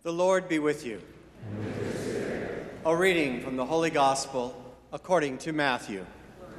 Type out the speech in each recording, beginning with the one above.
The Lord be with you. And with your spirit. A reading from the Holy Gospel according to Matthew.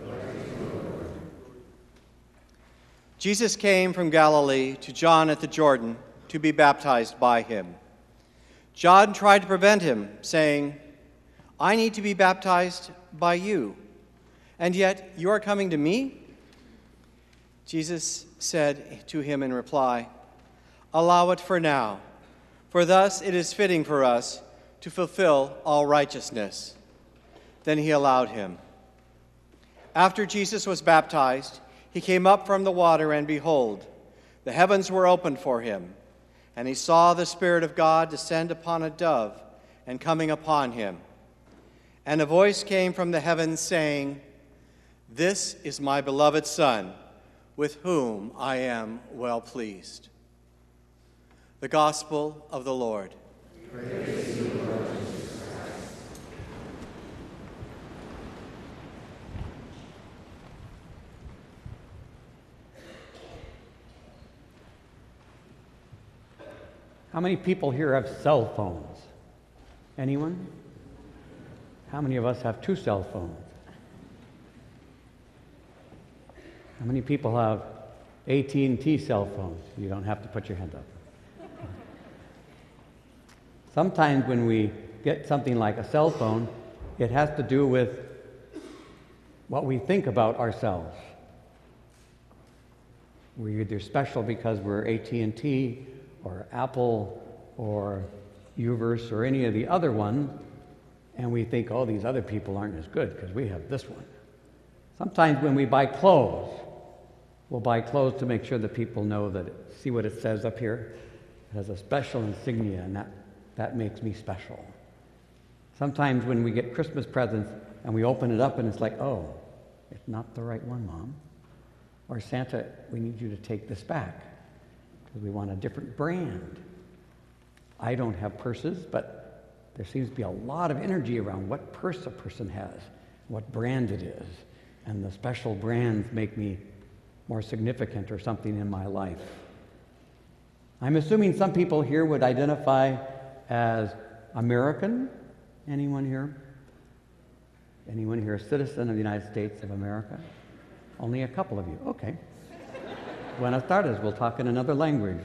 Jesus came from Galilee to John at the Jordan to be baptized by him. John tried to prevent him, saying, "I need to be baptized by you, and yet you are coming to me?" Jesus said to him in reply, "Allow it for now, for thus it is fitting for us to fulfill all righteousness." Then he allowed him. After Jesus was baptized, he came up from the water, and behold, the heavens were opened for him, and he saw the Spirit of God descend upon a dove and coming upon him. And a voice came from the heavens saying, "This is my beloved Son, with whom I am well pleased." The Gospel of the Lord. Praise you, Lord Jesus Christ. How many people here have cell phones? Anyone? How many of us have 2 cell phones? How many people have AT&T cell phones? You don't have to put your hand up. Sometimes when we get something like a cell phone, it has to do with what we think about ourselves. We're either special because we're AT&T or Apple or Uverse or any of the other ones, and we think, oh, these other people aren't as good because we have this one. Sometimes when we buy clothes, we'll buy clothes to make sure that people know that, see what it says up here? It has a special insignia, and that makes me special. Sometimes when we get Christmas presents and we open it up and it's like, oh, it's not the right one, Mom. Or Santa, we need you to take this back because we want a different brand. I don't have purses, but there seems to be a lot of energy around what purse a person has, what brand it is, and the special brands make me more significant or something in my life. I'm assuming some people here would identify as American. Anyone here? Anyone here a citizen of the United States of America? Only a couple of you. Okay. Buenas tardes. We'll talk in another language.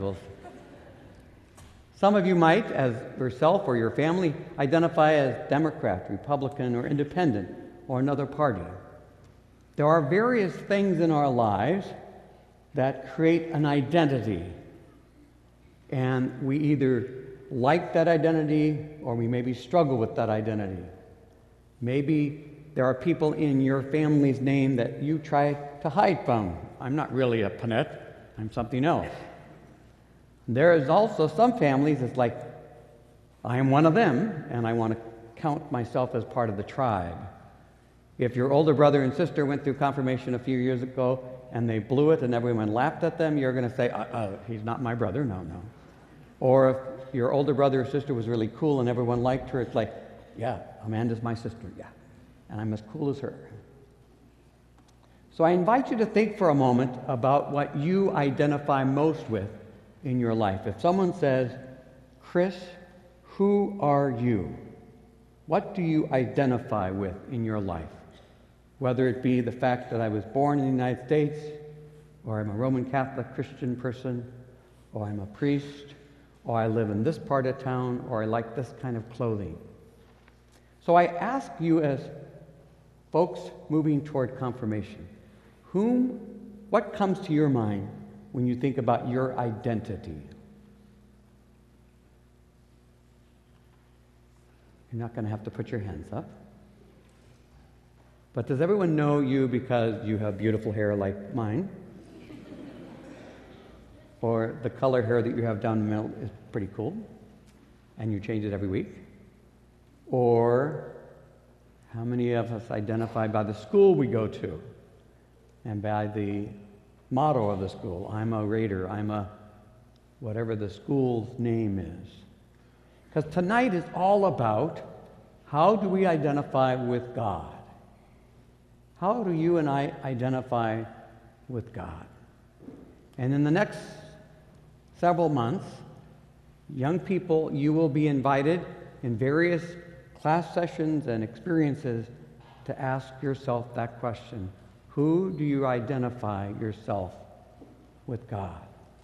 Some of you might, as yourself or your family, identify as Democrat, Republican, or Independent, or another party. There are various things in our lives that create an identity, and we either like that identity or we maybe struggle with that identity. Maybe there are people in your family's name that you try to hide from. I'm not really a Panette, I'm something else. There is also some families it's like, I am one of them and I want to count myself as part of the tribe. If your older brother and sister went through confirmation a few years ago and they blew it and everyone laughed at them, you're going to say, he's not my brother, no. Or if your older brother or sister was really cool and everyone liked her, it's like, yeah, Amanda's my sister, yeah, and I'm as cool as her. So I invite you to think for a moment about what you identify most with in your life. If someone says, "Chris, who are you?" What do you identify with in your life? Whether it be the fact that I was born in the United States, or I'm a Roman Catholic Christian person, or I'm a priest, or I live in this part of town, or I like this kind of clothing. So I ask you as folks moving toward confirmation, what comes to your mind when you think about your identity? You're not going to have to put your hands up. But does everyone know you because you have beautiful hair like mine? Or the color hair that you have down the middle is pretty cool, and you change it every week? Or how many of us identify by the school we go to and by the motto of the school? I'm a Raider, I'm a whatever the school's name is. Because tonight is all about how do we identify with God? How do you and I identify with God? And in the next several months, Young people, you will be invited in various class sessions and experiences to ask yourself that question. Who do you identify yourself with God?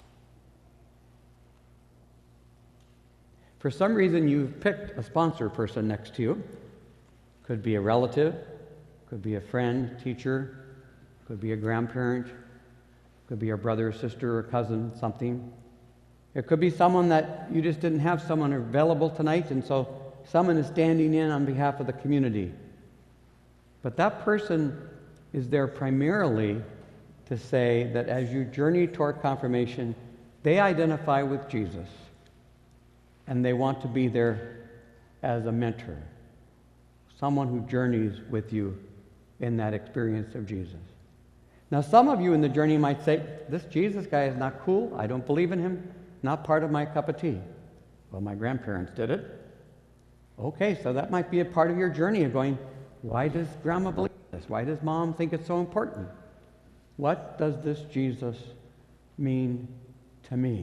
For some reason, you've picked a sponsor person next to you. Could be a relative, could be a friend, teacher, could be a grandparent, could be a brother or sister or cousin, something. It could be someone that you just didn't have someone available tonight, and so someone is standing in on behalf of the community. But that person is there primarily to say that as you journey toward confirmation, they identify with Jesus, and they want to be there as a mentor, someone who journeys with you in that experience of Jesus. Now, some of you in the journey might say, this Jesus guy is not cool. I don't believe in him. Not part of my cup of tea. Well, my grandparents did it. Okay, so that might be a part of your journey of going, why does grandma believe this? Why does mom think it's so important? What does this Jesus mean to me?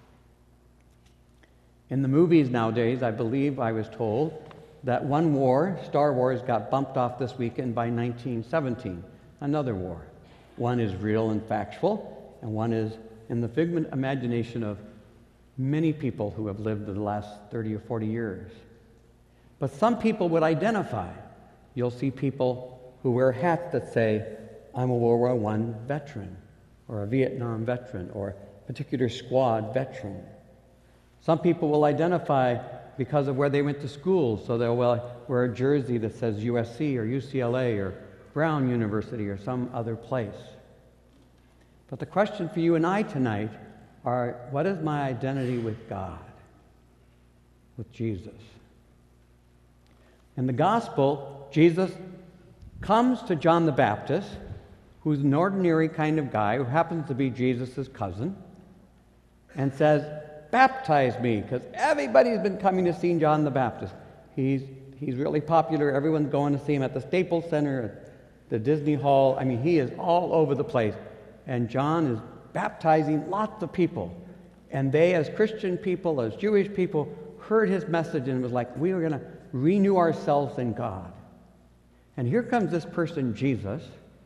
In the movies nowadays, I believe I was told that one war, Star Wars, got bumped off this weekend by 1917, another war. One is real and factual, and one is in the figment imagination of many people who have lived in the last 30 or 40 years. But some people would identify. You'll see people who wear hats that say, I'm a World War I veteran, or a Vietnam veteran, or a particular squad veteran. Some people will identify because of where they went to school, so they'll wear a jersey that says USC or UCLA or Brown University or some other place. But the question for you and I tonight are, what is my identity with God, with Jesus? In the gospel, Jesus comes to John the Baptist, who's an ordinary kind of guy who happens to be Jesus' cousin, and says, baptize me, because everybody's been coming to see John the Baptist. He's really popular. Everyone's going to see him at the Staples Center, at the Disney Hall. I mean, he is all over the place. And John is baptizing lots of people. And they, as Christian people, as Jewish people, heard his message and was like, we are going to renew ourselves in God. And here comes this person, Jesus.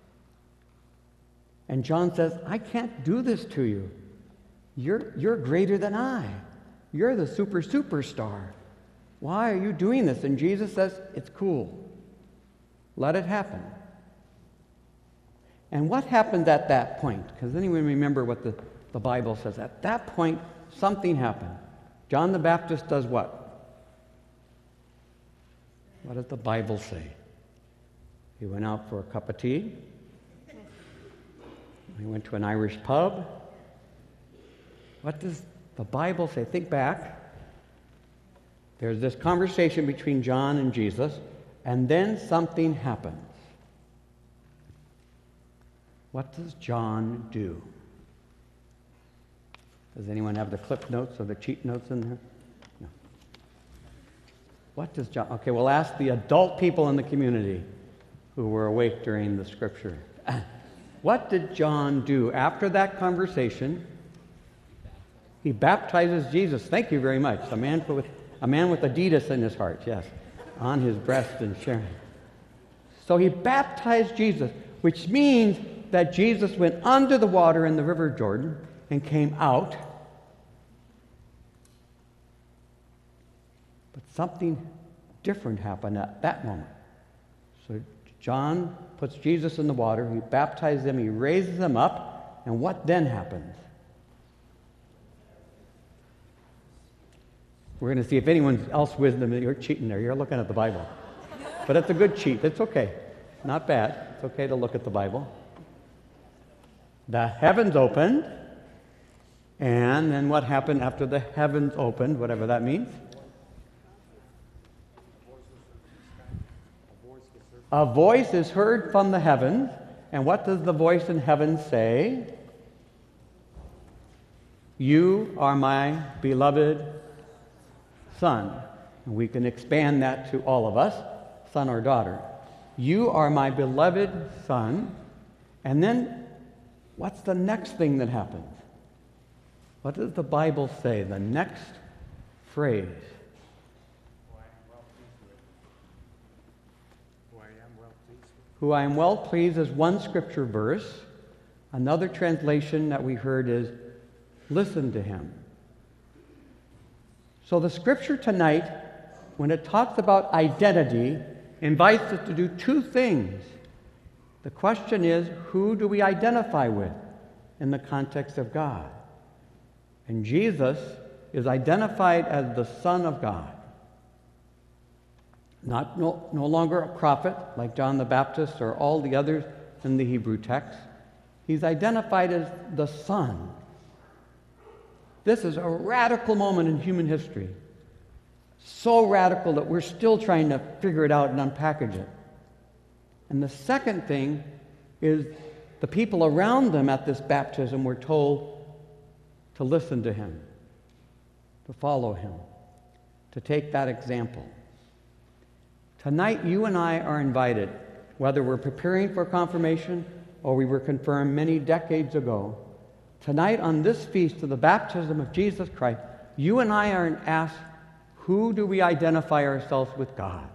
And John says, I can't do this to you. You're greater than I. You're the superstar. Why are you doing this? And Jesus says, it's cool. Let it happen. And what happened at that point? Does anyone remember what the Bible says? At that point, something happened. John the Baptist does what? What does the Bible say? He went out for a cup of tea. He went to an Irish pub. What does the Bible say? Think back. There's this conversation between John and Jesus, and then something happens. What does John do? Does anyone have the clip notes or the cheat notes in there? No. What does John... Okay, we'll ask the adult people in the community who were awake during the scripture. What did John do after that conversation? He baptizes Jesus. Thank you very much. A man with Adidas in his heart, yes, on his breast and sharing. So he baptized Jesus, which means that Jesus went under the water in the River Jordan and came out. But something different happened at that moment. So John puts Jesus in the water, he baptizes him, he raises him up, and what then happens? We're going to see if anyone else wisdom, you're cheating there, you're looking at the Bible. But it's a good cheat, it's okay. Not bad, it's okay to look at the Bible. The heavens opened, and then what happened after the heavens opened, whatever that means? A voice is heard from the heavens, and what does the voice in heaven say? You are my beloved Son. And we can expand that to all of us, son or daughter. You are my beloved Son. And then, what's the next thing that happens? What does the Bible say? The next phrase. Who I am well pleased is one scripture verse. Another translation that we heard is, listen to him. So the scripture tonight, when it talks about identity, invites us to do two things. The question is, who do we identify with in the context of God? And Jesus is identified as the Son of God. No longer a prophet like John the Baptist or all the others in the Hebrew text. He's identified as the Son. This is a radical moment in human history. So radical that we're still trying to figure it out and unpackage it. And the second thing is the people around them at this baptism were told to listen to him, to follow him, to take that example. Tonight, you and I are invited, whether we're preparing for confirmation or we were confirmed many decades ago. Tonight, on this feast of the baptism of Jesus Christ, you and I are asked, who do we identify ourselves with God?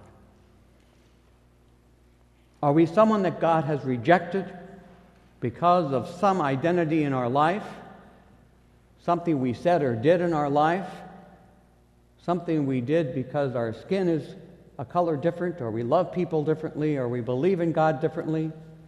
Are we someone that God has rejected because of some identity in our life, something we said or did in our life, something we did because our skin is a color different, or we love people differently, or we believe in God differently?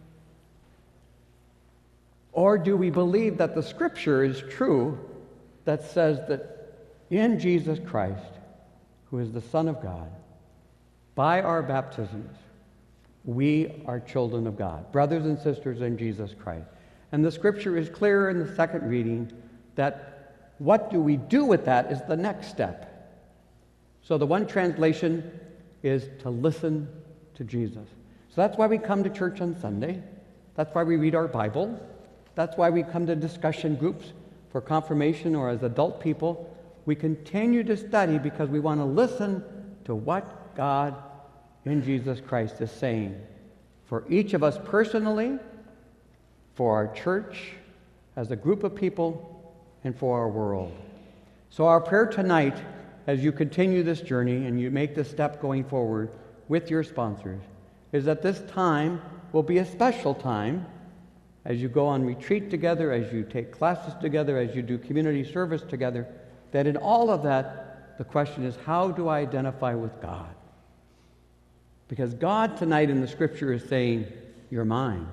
Or do we believe that the Scripture is true that says that in Jesus Christ, who is the Son of God, by our baptisms, we are children of God, brothers and sisters in Jesus Christ? And the Scripture is clear in the second reading that what do we do with that is the next step. So the one translation is to listen to Jesus. So that's why we come to church on Sunday. That's why we read our Bible. That's why we come to discussion groups for confirmation or as adult people. We continue to study because we want to listen to what God in Jesus Christ is saying for each of us personally, for our church, as a group of people, and for our world. So our prayer tonight, as you continue this journey and you make this step going forward with your sponsors, is that this time will be a special time as you go on retreat together, as you take classes together, as you do community service together, that in all of that, the question is, how do I identify with God? Because God tonight in the Scripture is saying, you're mine.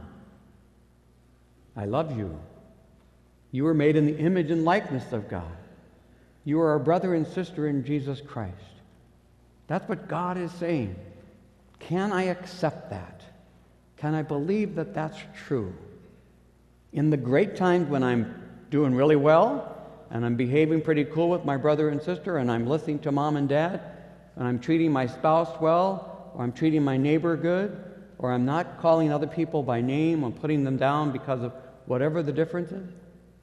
I love you. You were made in the image and likeness of God. You are a brother and sister in Jesus Christ. That's what God is saying. Can I accept that? Can I believe that that's true? In the great times when I'm doing really well and I'm behaving pretty cool with my brother and sister and I'm listening to mom and dad and I'm treating my spouse well or I'm treating my neighbor good or I'm not calling other people by name or putting them down because of whatever the difference is.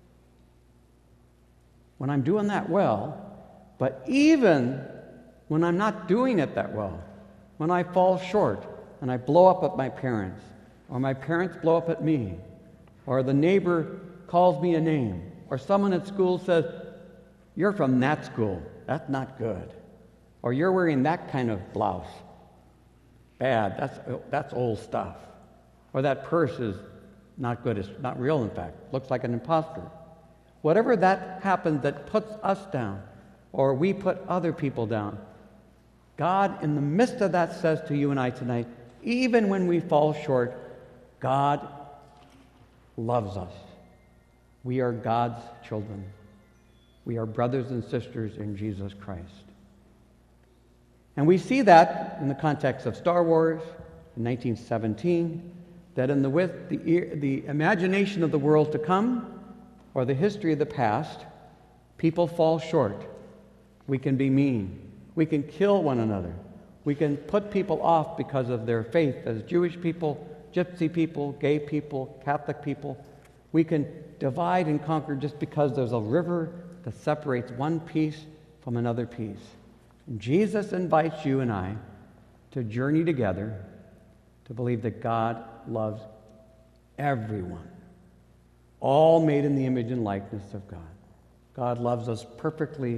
When I'm doing that well, but even when I'm not doing it that well, when I fall short and I blow up at my parents, or my parents blow up at me, or the neighbor calls me a name, or someone at school says, you're from that school, that's not good, or you're wearing that kind of blouse, bad, that's old stuff, or that purse is not good, it's not real in fact, looks like an imposter. Whatever that happens that puts us down, or we put other people down, God in the midst of that says to you and I tonight, even when we fall short, God loves us. We are God's children. We are brothers and sisters in Jesus Christ. And we see that in the context of Star Wars in 1917, that in the imagination of the world to come, or the history of the past, people fall short. We can be mean. We can kill one another. We can put people off because of their faith as Jewish people, Gypsy people, gay people, Catholic people. We can divide and conquer just because there's a river that separates one piece from another piece. And Jesus invites you and I to journey together to believe that God loves everyone. All made in the image and likeness of God. God loves us perfectly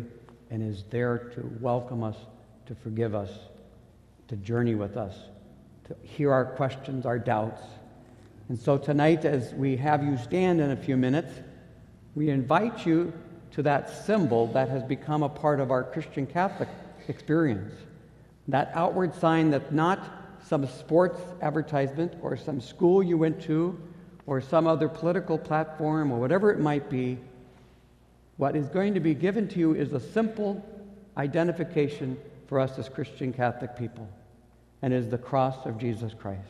and is there to welcome us, to forgive us, to journey with us, to hear our questions, our doubts. And so tonight, as we have you stand in a few minutes, we invite you to that symbol that has become a part of our Christian Catholic experience. That outward sign that's not some sports advertisement or some school you went to or some other political platform or whatever it might be. What is going to be given to you is a simple identification for us as Christian Catholic people, and is the cross of Jesus Christ.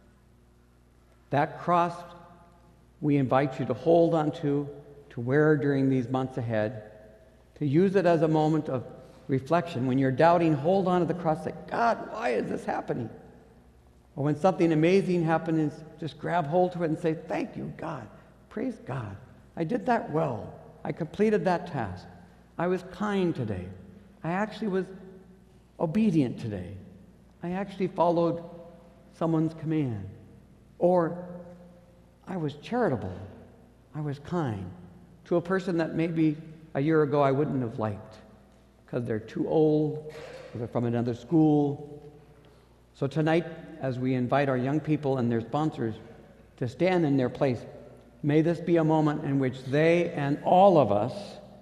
That cross we invite you to hold onto, to wear during these months ahead, to use it as a moment of reflection. When you're doubting, hold on to the cross, say, God, why is this happening? Or when something amazing happens, just grab hold to it and say, thank you, God. Praise God. I did that well. I completed that task. I was kind today. I actually was obedient today. I actually followed someone's command. Or I was charitable. I was kind to a person that maybe a year ago I wouldn't have liked because they're too old, or they're from another school. So tonight, as we invite our young people and their sponsors to stand in their place, may this be a moment in which they and all of us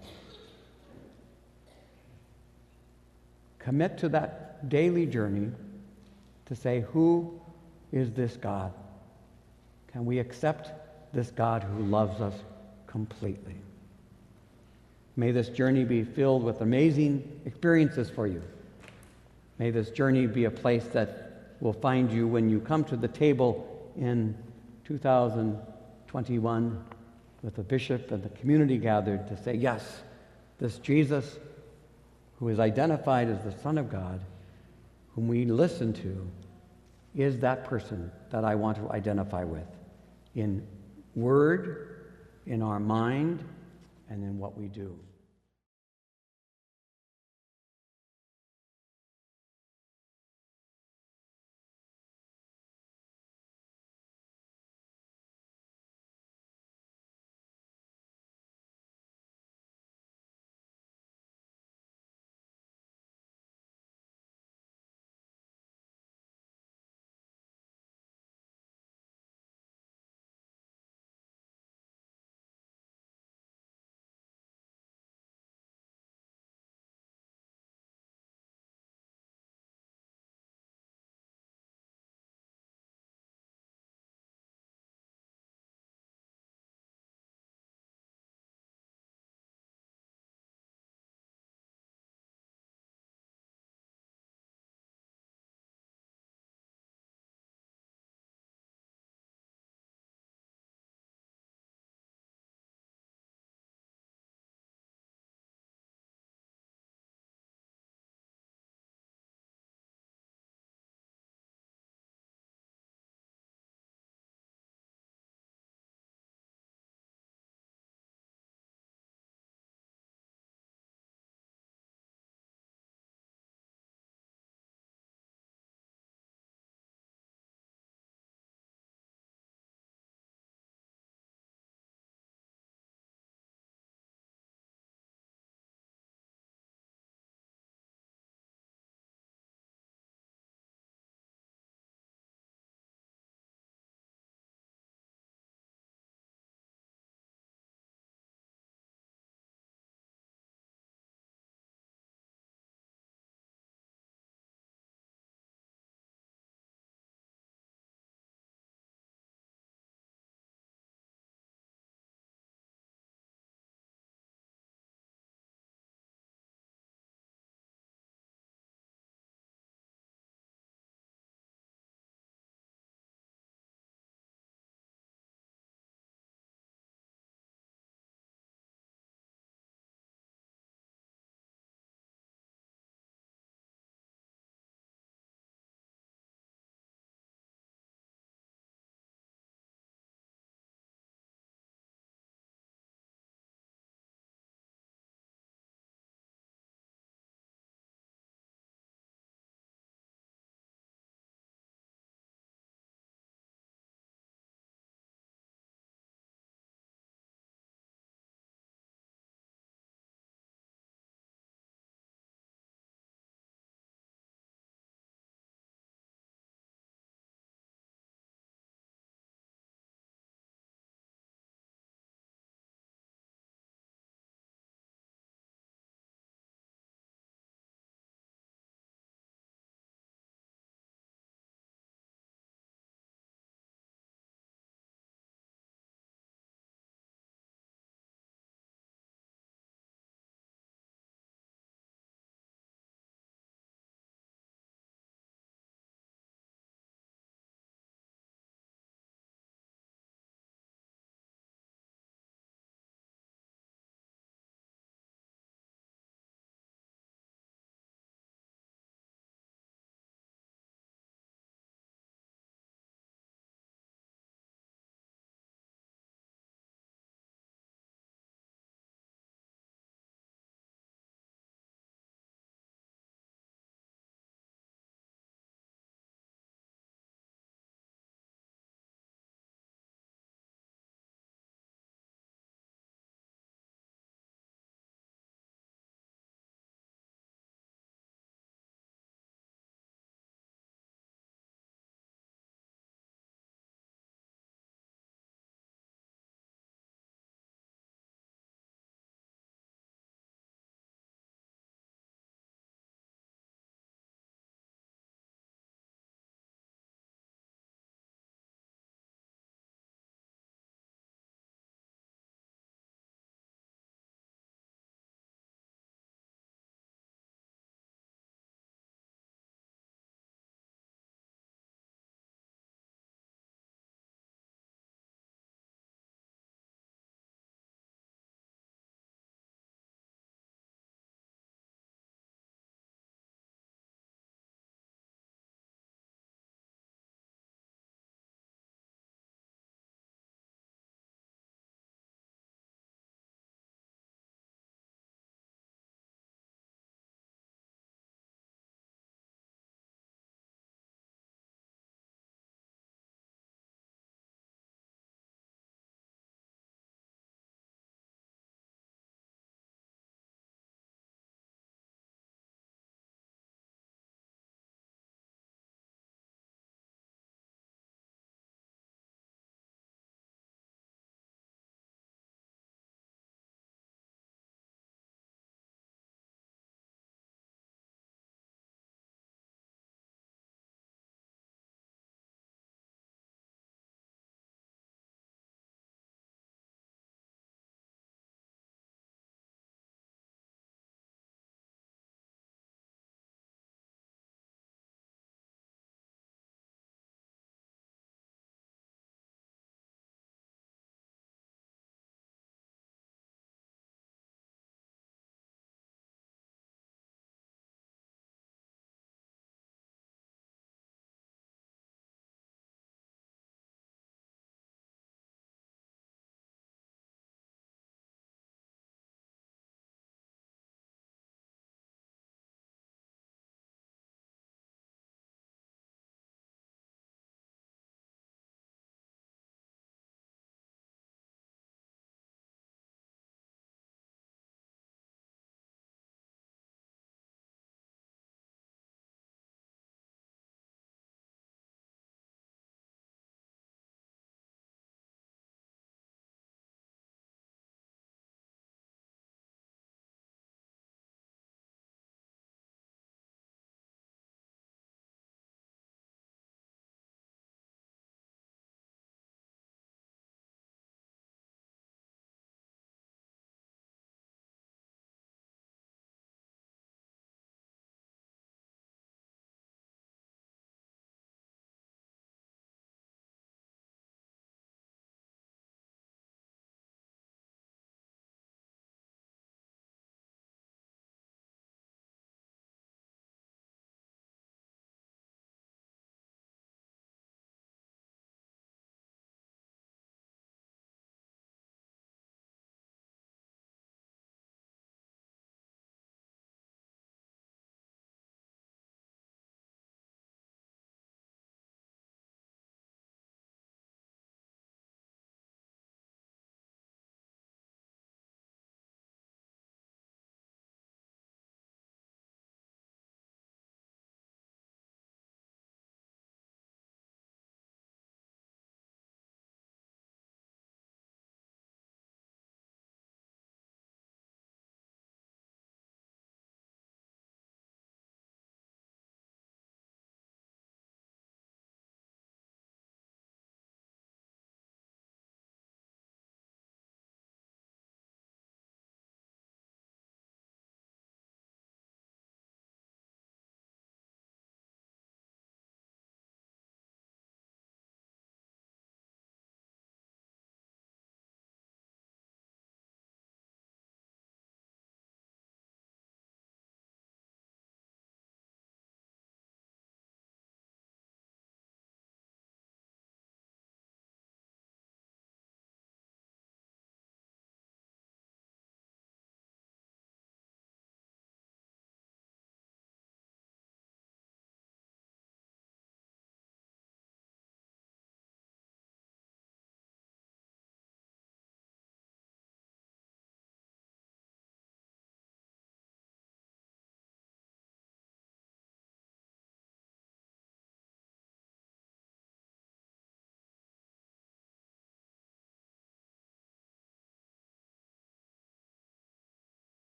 commit to that daily journey to say, who is this God? Can we accept this God who loves us completely? May this journey be filled with amazing experiences for you. May this journey be a place that will find you when you come to the table in 2021 with the bishop and the community gathered to say, yes, this Jesus who is identified as the Son of God, whom we listen to, is that person that I want to identify with in word, in our mind, and in what we do.